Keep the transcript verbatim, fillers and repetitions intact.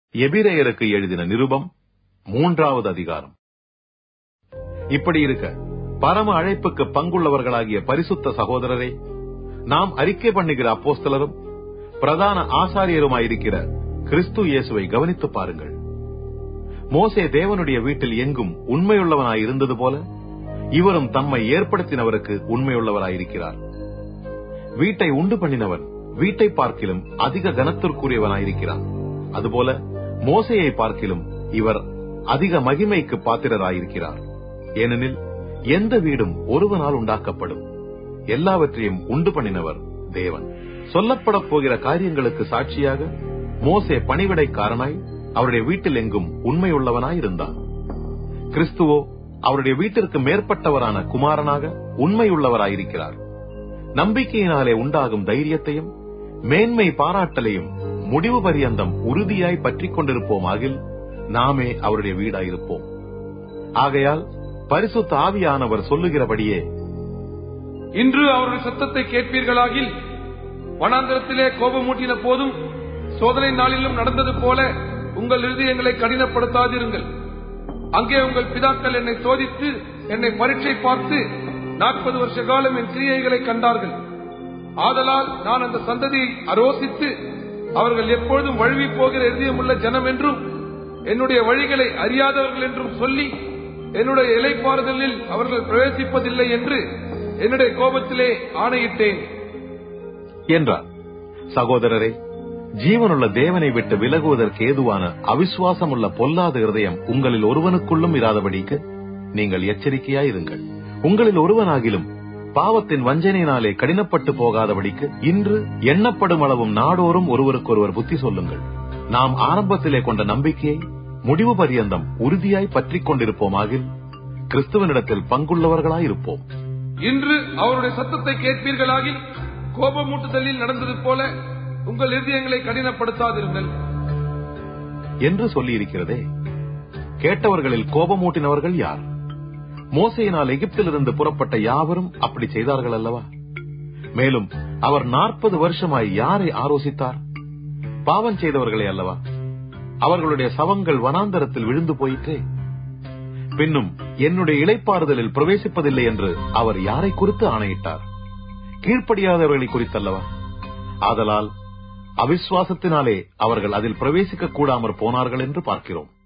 எபிரேயருக்கு எழுதின நிருபம் மூன்றாவது அதிகாரம். இப்படி இருக்க பரம அழைப்புக்கு பங்குள்ளவர்களாகிய பரிசுத்த சகோதரரே, நாம் அறிக்கை பண்ணுகிற அப்போஸ்தலரும் பிரதான ஆசாரியருமாயிருக்கிற கிறிஸ்து இயேசுவை கவனித்து பாருங்கள். மோசே தேவனுடைய வீட்டில் எங்கும் உண்மையுள்ளவனாயிருந்தது போல இவரும் தம்மை ஏற்படுத்தினவருக்கு உண்மையுள்ளவராயிருக்கிறார். வீட்டை உண்டு பண்ணினவன் வீட்டை பார்க்கிலும் அதிக கனத்திற்குரியவனாயிருக்கிறான். அதுபோல மோசேயை பார்க்கிலும் இவர் அதிக மகிமைக்கு பாத்திரராயிருக்கிறார். ஏனெனில் எந்த வீடும் ஒருவனால் உண்டாக்கப்படும், எல்லாவற்றையும் உண்டு பண்ணினவர் தேவன். சொல்லப்பட போகிற காரியங்களுக்கு சாட்சியாக மோசே பணிவிடைக்காரனாய் அவருடைய வீட்டில் எங்கும் உண்மையுள்ளவனாயிருந்தான். கிறிஸ்துவோ அவருடைய வீட்டிற்கு மேற்பட்டவரான குமாரனாக உண்மையுள்ளவராயிருக்கிறார். நம்பிக்கையினாலே உண்டாகும் தைரியத்தையும் மேன்மை பாராட்டலையும் முடிவு பரியந்தம் உறுதியாய் பற்றிக் கொண்டிருப்போமாகில் நாமே அவருடைய வீடாயிருப்போம். ஆகையால் பரிசுத்த ஆவியானவர் சொல்லுகிறபடியே, இன்று அவருடைய சத்தத்தை கேட்பீர்களாகில், வனாந்தரத்திலே கோபமூட்டின போதும் சோதனை நாளிலும் நடந்தது போல உங்கள் இருதயங்களை கடினப்படுத்தாதிருங்கள். அங்கே உங்கள் பிதாக்கள் என்னை சோதித்து என்னை பரீட்சை பார்த்து நாற்பது வருஷ காலம் என் கிரியைகளை கண்டார்கள். ஆதலால் நான் அந்த சந்ததியை அரோசித்து அவர்கள் எப்பொழுதும் வழுவி போகிற இருதயமுள்ள ஜனம் என்றும் என்னுடைய வழிகளை அறியாதவர்கள் என்றும் சொல்லி என்னுடைய இளைப்பாறுதலில் அவர்கள் பிரவேசிப்பதில்லை என்று என்னுடைய கோபத்திலே ஆணையிட்டேன் என்றார். சகோதரரே, ஜீவனுள்ள தேவனை விட்டு விலகுவதற்கு ஏதுவான அவிசுவாசமுள்ள பொல்லாத இருதயம் உங்களில் ஒருவனுக்குள்ளும் இராதபடிக்கு நீங்கள் எச்சரிக்கையாயிருங்கள். உங்களில் ஒருவனாகிலும் பாவத்தின் வஞ்சனையினாலே கடினப்பட்டு போகாதபடிக்கு இன்று எண்ணப்படும் அளவும் நாடோறும் ஒருவருக்கொருவர் புத்தி சொல்லுங்கள். நாம் ஆரம்பத்திலே கொண்ட நம்பிக்கையை முடிவு பரியந்தம் உறுதியாய் பற்றிக் கொண்டிருப்போமாகில் கிறிஸ்துவனிடத்தில் பங்குள்ளவர்களாயிருப்போம். இன்று அவருடைய சத்தத்தை கேட்பீர்களாகில், கோபமூட்டுதலில் நடந்தது போல உங்கள் இருதயங்களை கடினப்படுத்தாதிருங்கள் என்று சொல்லியிருக்கிறதே. கேட்டவர்களில் கோபமூட்டினவர்கள் யார்? மோசேயினால் எகிப்திலிருந்து புறப்பட்ட யாவரும் அப்படி செய்தார்கள் அல்லவா? மேலும் அவர் நாற்பது வருஷமாய் யாரை ஆலோசித்தார்? பாவம் செய்தவர்களை அல்லவா? அவர்களுடைய சவங்கள் வனாந்தரத்தில் விழுந்து போயிற்றே. பின்னும் என்னுடைய இளைப்பாறுதலில் பிரவேசிப்பதில்லை என்று அவர் யாரை குறித்து ஆணையிட்டார்? கீழ்ப்படியாதவர்களை குறித்தல்லவா? ஆதலால் அவிசுவாசத்தினாலே அவர்கள் அதில் பிரவேசிக்க கூடாமற் போனார்கள் என்று பார்க்கிறோம்.